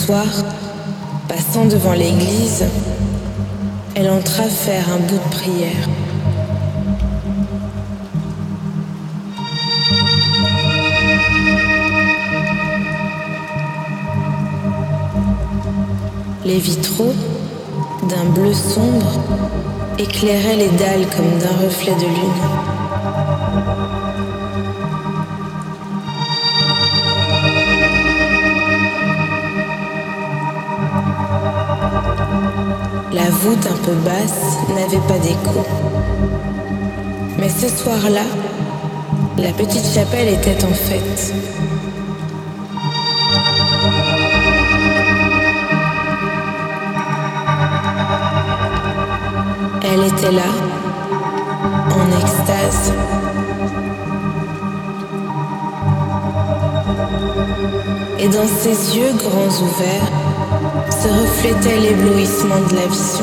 soir, passant devant l'église, elle entra faire un bout de prière. Les vitraux, d'un bleu sombre, éclairaient les dalles comme d'un reflet de lune. La voûte un peu basse n'avait pas d'écho. Mais ce soir-là, la petite chapelle était en fête. Elle était là, en extase. Et dans ses yeux grands ouverts se reflétait l'éblouissement de la vision.